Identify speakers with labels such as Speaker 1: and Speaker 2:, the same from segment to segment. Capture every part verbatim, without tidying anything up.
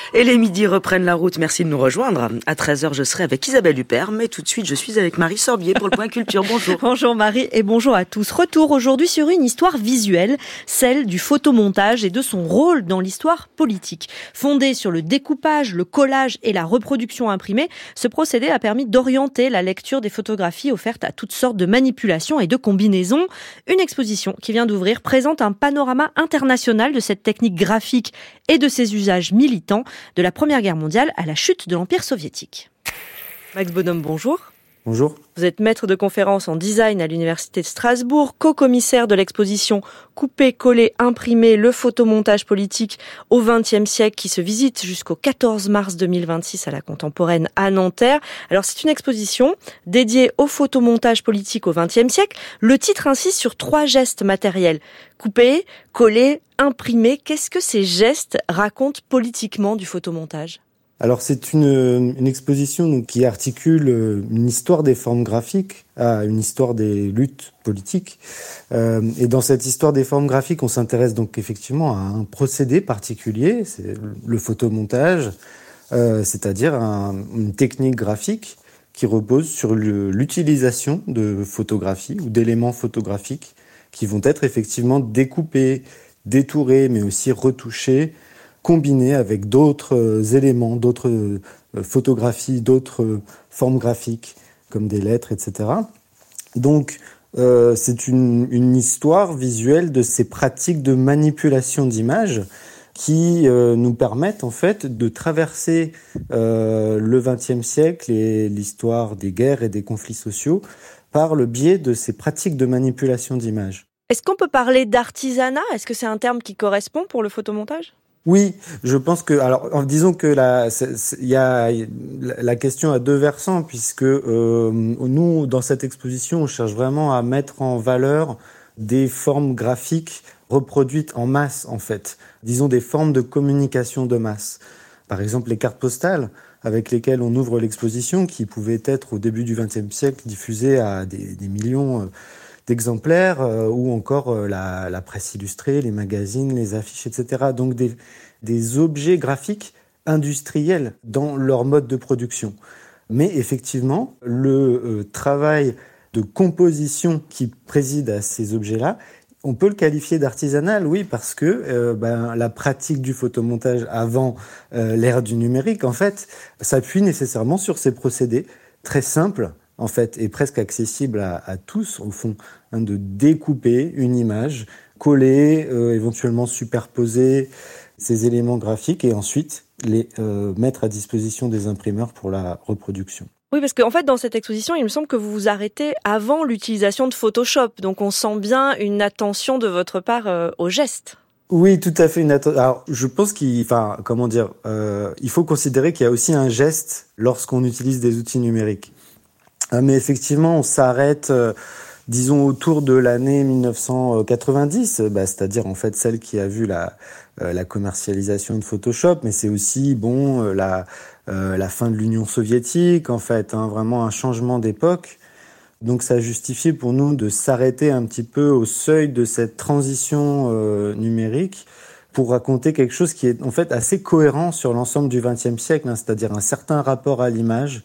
Speaker 1: Et les midis reprennent la route. Merci de nous rejoindre. À treize heures, je serai avec Isabelle Huppert, mais tout de suite, je suis avec Marie Sorbier pour le Point Culture. Bonjour.
Speaker 2: Bonjour Marie et bonjour à tous. Retour aujourd'hui sur une histoire visuelle, celle du photomontage et de son rôle dans l'histoire politique. Fondé sur le découpage, le collage et la reproduction imprimée, ce procédé a permis d'orienter la lecture des photographies offertes à toutes sortes de manipulations et de combinaisons. Une exposition qui vient d'ouvrir présente un panorama international de cette technique graphique et de ses usages militants de la Première Guerre mondiale à la chute de l'Empire soviétique. Max Bonhomme, bonjour.
Speaker 3: Bonjour.
Speaker 2: Vous êtes maître de conférences en design à l'Université de Strasbourg, co-commissaire de l'exposition Couper, coller, imprimer, le photomontage politique au vingtième siècle qui se visite jusqu'au quatorze mars deux mille vingt-six à la Contemporaine à Nanterre. Alors c'est une exposition dédiée au photomontage politique au vingtième siècle. Le titre insiste sur trois gestes matériels. Couper, coller, imprimer. Qu'est-ce que ces gestes racontent politiquement du photomontage ?
Speaker 3: Alors c'est une, une exposition donc, qui articule une histoire des formes graphiques à une histoire des luttes politiques. Euh, et dans cette histoire des formes graphiques, on s'intéresse donc effectivement à un procédé particulier, c'est le photomontage, euh, c'est-à-dire un, une technique graphique qui repose sur le, l'utilisation de photographies ou d'éléments photographiques qui vont être effectivement découpés, détourés, mais aussi retouchés, combinés avec d'autres éléments, d'autres photographies, d'autres formes graphiques, comme des lettres, et cetera. Donc, euh, c'est une, une histoire visuelle de ces pratiques de manipulation d'images qui euh, nous permettent, en fait, de traverser euh, le vingtième siècle et l'histoire des guerres et des conflits sociaux par le biais de ces pratiques de manipulation d'images.
Speaker 2: Est-ce qu'on peut parler d'artisanat ? Est-ce que c'est un terme qui correspond pour le photomontage ?
Speaker 3: Oui, je pense que alors disons que la il y a la question a deux versants puisque euh, nous dans cette exposition on cherche vraiment à mettre en valeur des formes graphiques reproduites en masse en fait, disons des formes de communication de masse. Par exemple les cartes postales avec lesquelles on ouvre l'exposition qui pouvaient être au début du vingtième siècle diffusées à des, des millions euh, d'exemplaires, euh, ou encore euh, la, la presse illustrée, les magazines, les affiches, et cetera. Donc des, des objets graphiques industriels dans leur mode de production. Mais effectivement, le euh, travail de composition qui préside à ces objets-là, on peut le qualifier d'artisanal, oui, parce que euh, ben, la pratique du photomontage avant euh, l'ère du numérique, en fait, s'appuie nécessairement sur ces procédés très simples, en fait, est presque accessible à, à tous, au fond, hein, de découper une image, coller, euh, éventuellement superposer ces éléments graphiques et ensuite les euh, mettre à disposition des imprimeurs pour la reproduction.
Speaker 2: Oui, parce qu'en fait, dans cette exposition, il me semble que vous vous arrêtez avant l'utilisation de Photoshop. Donc, on sent bien une attention de votre part euh, aux gestes.
Speaker 3: Oui, tout à fait. Une atten- Alors, je pense qu'il, enfin, comment dire, euh, il faut considérer qu'il y a aussi un geste lorsqu'on utilise des outils numériques. Mais effectivement, on s'arrête, euh, disons, autour de l'année dix-neuf cent quatre-vingt-dix, bah, c'est-à-dire en fait celle qui a vu la, euh, la commercialisation de Photoshop, mais c'est aussi bon euh, la, euh, la fin de l'Union soviétique, en fait, hein, vraiment un changement d'époque. Donc ça a justifié pour nous de s'arrêter un petit peu au seuil de cette transition euh, numérique pour raconter quelque chose qui est en fait assez cohérent sur l'ensemble du vingtième siècle, hein, c'est-à-dire un certain rapport à l'image,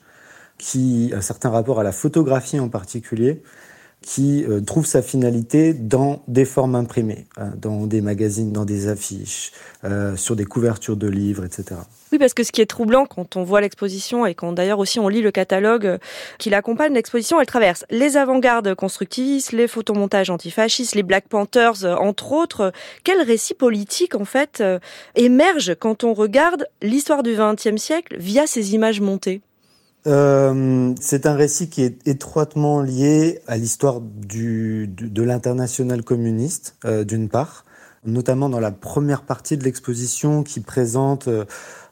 Speaker 3: qui un certain rapport à la photographie en particulier, qui euh, trouve sa finalité dans des formes imprimées, hein, dans des magazines, dans des affiches, euh, sur des couvertures de livres, et cetera.
Speaker 2: Oui, parce que ce qui est troublant quand on voit l'exposition et quand d'ailleurs aussi on lit le catalogue qui l'accompagne, l'exposition, elle traverse les avant-gardes constructivistes, les photomontages antifascistes, les Black Panthers, entre autres. Quel récit politique, en fait, euh, émerge quand on regarde l'histoire du vingtième siècle via ces images montées ?
Speaker 3: Euh, c'est un récit qui est étroitement lié à l'histoire du, de, de l'internationale communiste, euh, d'une part, notamment dans la première partie de l'exposition qui présente euh,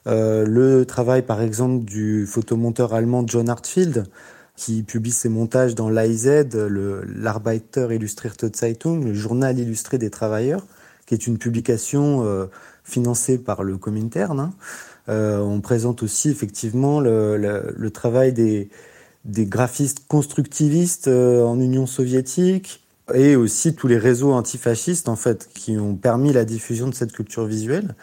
Speaker 3: le travail, par exemple, du photomonteur allemand John Hartfield, qui publie ses montages dans l'A I Z, le, l'Arbeiter Illustrierte Zeitung, le journal illustré des travailleurs, qui est une publication euh, financée par le Comintern, hein. Euh, on présente aussi effectivement le, le, le travail des, des graphistes constructivistes euh, en Union soviétique et aussi tous les réseaux antifascistes en fait qui ont permis la diffusion de cette culture visuelle.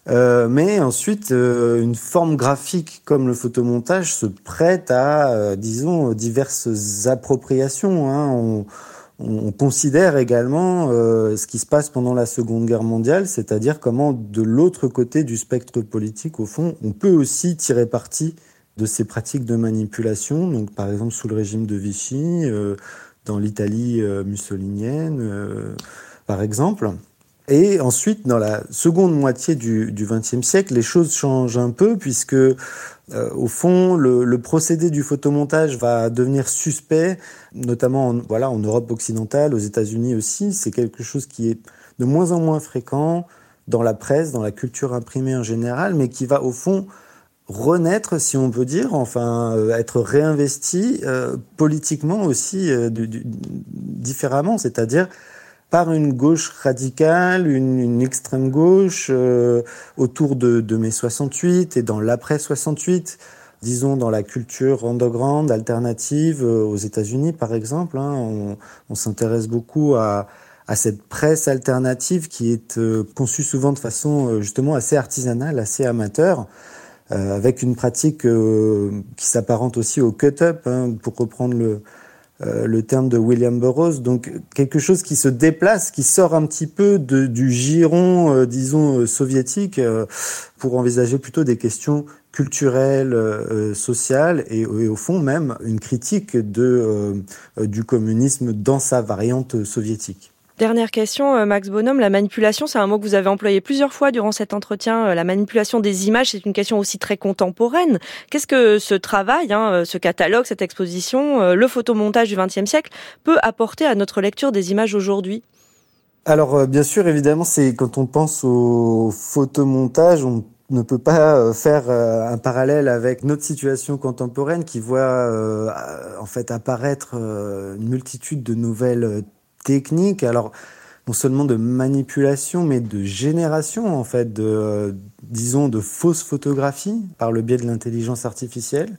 Speaker 3: Euh, mais ensuite, euh, une forme graphique comme le photomontage se prête à, euh, disons, diverses appropriations. Hein. On, on considère également euh, ce qui se passe pendant la Seconde Guerre mondiale, c'est-à-dire comment, de l'autre côté du spectre politique, au fond, on peut aussi tirer parti de ces pratiques de manipulation. Donc, par exemple, sous le régime de Vichy, euh, dans l'Italie euh, mussolinienne, euh, par exemple. Et ensuite, dans la seconde moitié du vingtième siècle, les choses changent un peu puisque, euh, au fond, le, le procédé du photomontage va devenir suspect, notamment en, voilà, en Europe occidentale, aux États-Unis aussi. C'est quelque chose qui est de moins en moins fréquent dans la presse, dans la culture imprimée en général, mais qui va, au fond, renaître, si on peut dire, enfin, euh, être réinvesti euh, politiquement aussi euh, du, du, différemment, c'est-à-dire par une gauche radicale, une, une extrême gauche, euh, autour de, de mai soixante-huit et dans l'après soixante-huit, disons dans la culture underground, alternative, euh, aux États-Unis par exemple. Hein, on, on s'intéresse beaucoup à, à cette presse alternative qui est euh, conçue souvent de façon euh, justement assez artisanale, assez amateur, euh, avec une pratique euh, qui s'apparente aussi au cut-up, hein, pour reprendre le Euh, le terme de William Burroughs, donc quelque chose qui se déplace, qui sort un petit peu de, du giron, euh, disons, euh, soviétique, euh, pour envisager plutôt des questions culturelles, euh, sociales, et, et au fond même une critique de, euh, du communisme dans sa variante soviétique.
Speaker 2: Dernière question, Max Bonhomme, la manipulation, c'est un mot que vous avez employé plusieurs fois durant cet entretien. La manipulation des images, c'est une question aussi très contemporaine. Qu'est-ce que ce travail, hein, ce catalogue, cette exposition, le photomontage du vingtième siècle peut apporter à notre lecture des images aujourd'hui ?
Speaker 3: Alors, bien sûr, évidemment, c'est quand on pense au photomontage, on ne peut pas faire un parallèle avec notre situation contemporaine qui voit euh, en fait apparaître une multitude de nouvelles techniques, alors non seulement de manipulation, mais de génération, en fait, de, euh, disons, de fausses photographies par le biais de l'intelligence artificielle.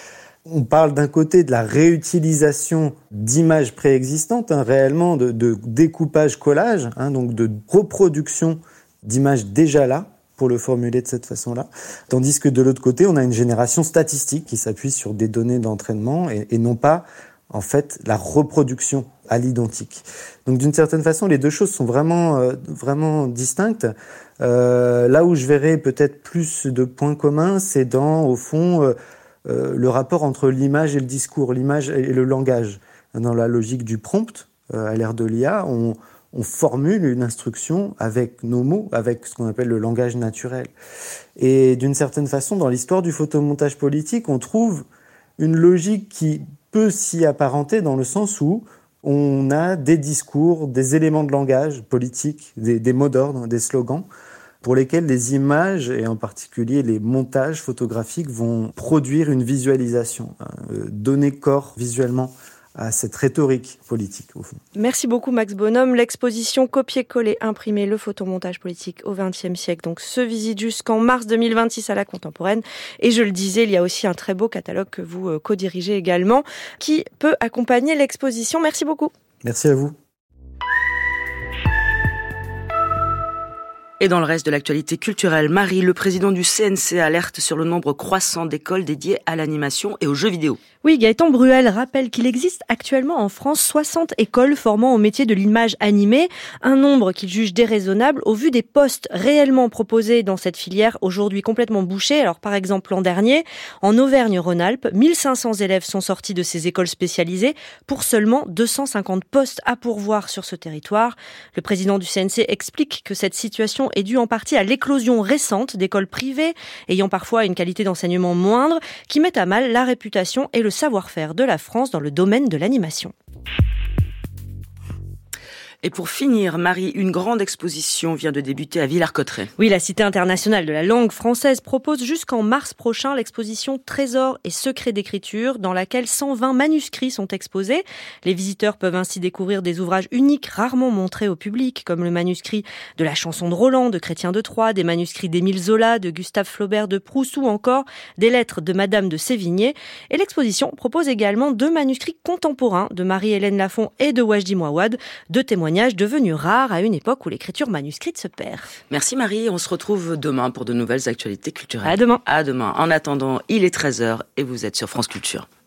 Speaker 3: On parle d'un côté de la réutilisation d'images préexistantes, hein, réellement, de, de découpage-collage, hein, donc de reproduction d'images déjà là, pour le formuler de cette façon-là. Tandis que de l'autre côté, on a une génération statistique qui s'appuie sur des données d'entraînement et, et non pas, en fait, la reproduction à l'identique. Donc, d'une certaine façon, les deux choses sont vraiment, euh, vraiment distinctes. Euh, là où je verrais peut-être plus de points communs, c'est dans, au fond, euh, euh, le rapport entre l'image et le discours, l'image et le langage. Dans la logique du prompt, euh, à l'ère de l'I A, on, on formule une instruction avec nos mots, avec ce qu'on appelle le langage naturel. Et d'une certaine façon, dans l'histoire du photomontage politique, on trouve une logique qui peut s'y apparenter dans le sens où on a des discours, des éléments de langage politique, des, des mots d'ordre, des slogans, pour lesquels les images, et en particulier les montages photographiques, vont produire une visualisation, hein, donner corps visuellement à cette rhétorique politique, au fond.
Speaker 2: Merci beaucoup, Max Bonhomme. L'exposition Copier-coller, imprimer le photomontage politique au vingtième siècle, donc se visite jusqu'en mars deux mille vingt-six à la Contemporaine. Et je le disais, il y a aussi un très beau catalogue que vous co-dirigez également, qui peut accompagner l'exposition. Merci beaucoup.
Speaker 3: Merci à vous.
Speaker 1: Et dans le reste de l'actualité culturelle, Marie, le président du C N C, alerte sur le nombre croissant d'écoles dédiées à l'animation et aux jeux vidéo.
Speaker 2: Oui, Gaëtan Bruel rappelle qu'il existe actuellement en France soixante écoles formant au métier de l'image animée, un nombre qu'il juge déraisonnable au vu des postes réellement proposés dans cette filière, aujourd'hui complètement bouchée. Alors par exemple l'an dernier, en Auvergne-Rhône-Alpes, mille cinq cents élèves sont sortis de ces écoles spécialisées pour seulement deux cent cinquante postes à pourvoir sur ce territoire. Le président du C N C explique que cette situation est due en partie à l'éclosion récente d'écoles privées ayant parfois une qualité d'enseignement moindre qui mettent à mal la réputation et le savoir-faire de la France dans le domaine de l'animation.
Speaker 1: Et pour finir, Marie, une grande exposition vient de débuter à Villers-Cotterêts.
Speaker 2: Oui, la Cité internationale de la langue française propose jusqu'en mars prochain l'exposition Trésors et secrets d'écriture, dans laquelle cent vingt manuscrits sont exposés. Les visiteurs peuvent ainsi découvrir des ouvrages uniques rarement montrés au public, comme le manuscrit de la chanson de Roland de Chrétien de Troyes, des manuscrits d'Émile Zola, de Gustave Flaubert de Proust ou encore des lettres de Madame de Sévigné. Et l'exposition propose également deux manuscrits contemporains de Marie-Hélène Lafon et de Wajdi Mouawad, deux témoignages témoignages devenus rares à une époque où l'écriture manuscrite se perd.
Speaker 1: Merci Marie, on se retrouve demain pour de nouvelles actualités culturelles.
Speaker 2: À demain.
Speaker 1: À demain. En attendant, il est treize heures et vous êtes sur France Culture.